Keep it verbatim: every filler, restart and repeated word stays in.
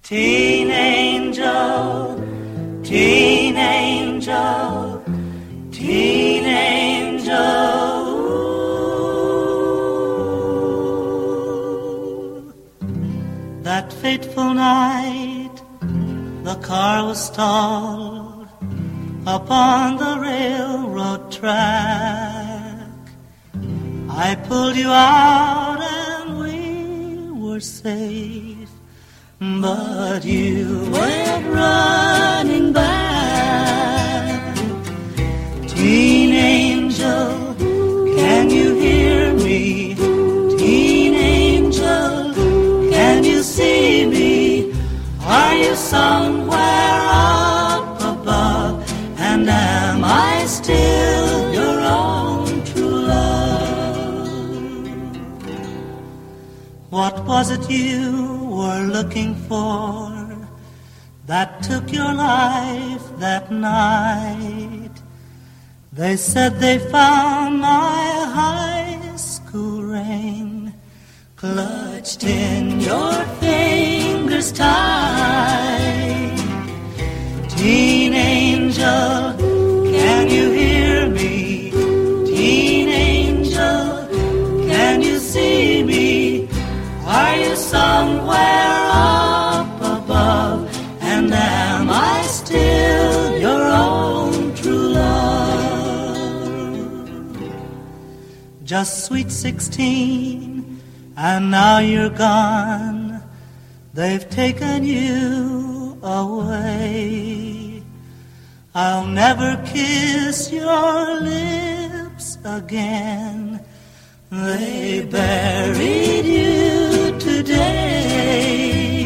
Teen angel, teen angel, teen angel. Ooh. That fateful night, the car was stalled upon the railroad track. I pulled you out and we were safe. But you went running back. Teen angel, can you hear me? Teen angel, can you see me? Are you somewhere up above? And am I still your own true love? What was it you were looking for that took your life that night? They said they found my high school ring clutched in your fingers tight. Teen angel, can you hear me? Teen angel, can you see me? Are you somewhere up above? And am I still your own true love? Just sweet sixteen, and now you're gone. They've taken you away. I'll never kiss your lips again. They buried you today.